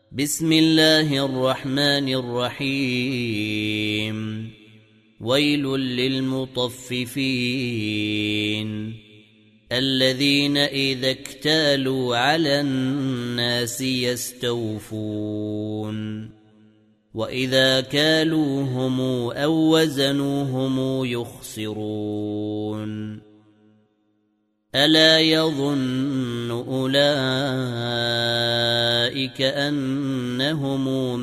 بسم الله الرحمن الرحيم ويل للمطففين الذين إذا اكتالوا على الناس يستوفون وإذا كالوهم أو وزنوهم يخسرون ألا يظن أولئك أنهم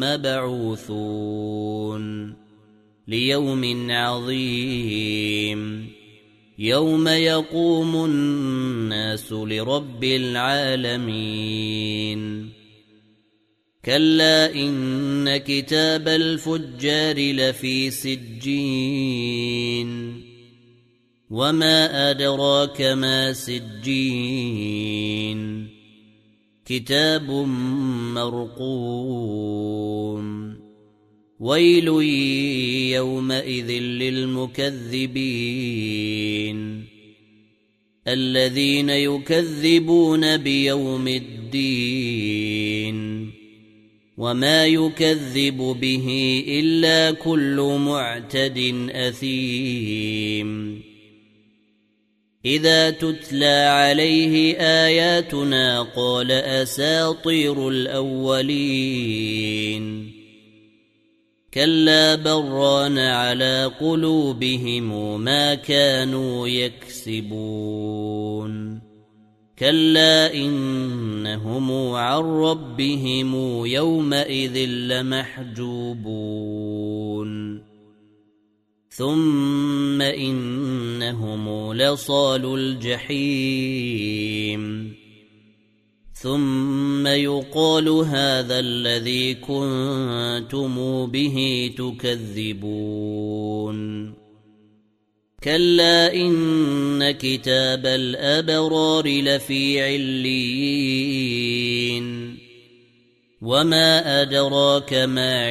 مبعوثون ليوم عظيم يوم يقوم الناس لرب العالمين كلا إن كتاب الفجار لفي سجين وما أدراك ما سجين كتاب مرقوم ويل يومئذ للمكذبين الذين يكذبون بيوم الدين وما يكذب به إلا كل معتد أثيم إذا تتلى عليه آياتنا قال أساطير الأولين كلا بران على قلوبهم ما كانوا يكسبون كلا إنهم عن ربهم يومئذ لمحجوبون ثم إنهم لصالو الجحيم ثم يقال هذا الذي كنتم به تكذبون كلا إن كتاب الأبرار لفي عليين وما أدراك ما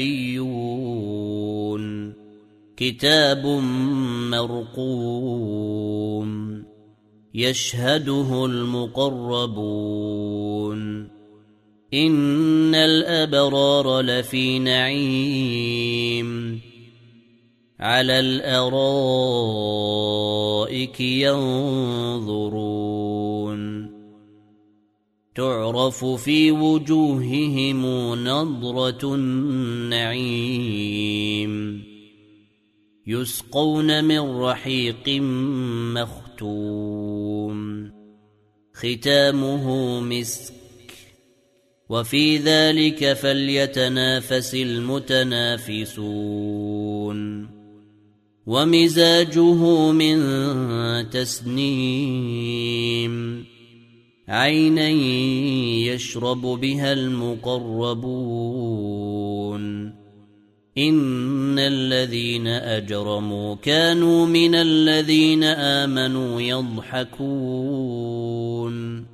عليون كتاب مرقوم يشهده المقربون إن الأبرار لفي نعيم على الأرائك ينظرون تعرف في وجوههم نضرة النعيم يسقون من رحيق مختوم ختامه مسك وفي ذلك فليتنافس المتنافسون ومزاجه من تسنيم عينا يشرب بها المقربون إن الذين أجرموا كانوا من الذين آمنوا يضحكون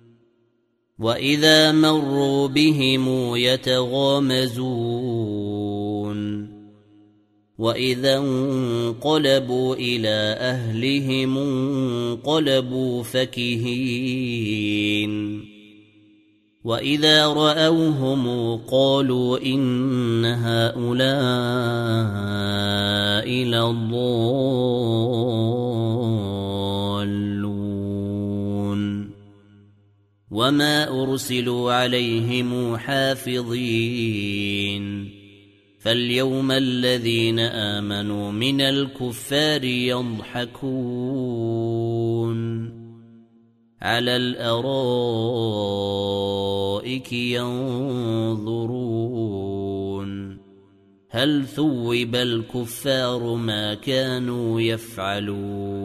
وإذا مروا بهم يتغامزون وإذا انقلبوا إلى أهلهم انقلبوا فكهين وإذا رأوهم قالوا إن هؤلاء لضالون وما أرسلوا عليهم حافظين فاليوم الذين آمنوا من الكفار يضحكون على الأرائك ينظرون هل ثوب الكفار ما كانوا يفعلون